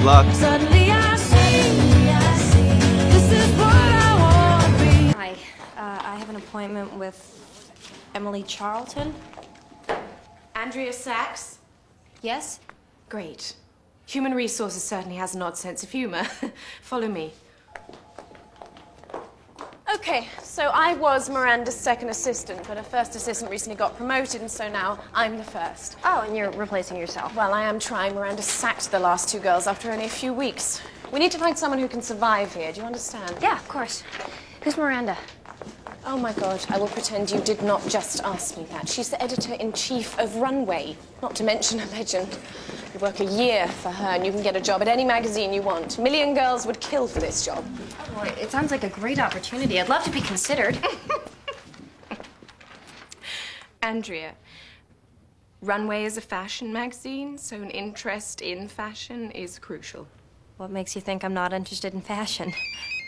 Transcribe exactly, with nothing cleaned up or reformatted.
luck. Suddenly I see, I see, this is what I want to be. Hi, uh, I have an appointment with Emily Charlton. Andrea Sachs? Yes? Great. Human Resources certainly has an odd sense of humor. Follow me. Okay, so I was Miranda's second assistant, but her first assistant recently got promoted, and so now I'm the first. Oh, and you're replacing yourself. Well, I am trying. Miranda sacked the last two girls after only a few weeks. We need to find someone who can survive here. Do you understand? Yeah, of course. Who's Miranda? Oh, my God. I will pretend you did not just ask me that. She's the editor-in-chief of Runway, not to mention a legend. You work a year for her, and you can get a job at any magazine you want. A million girls would kill for this job. Oh, boy, it sounds like a great opportunity. I'd love to be considered. Andrea, Runway is a fashion magazine, so an interest in fashion is crucial. What makes you think I'm not interested in fashion?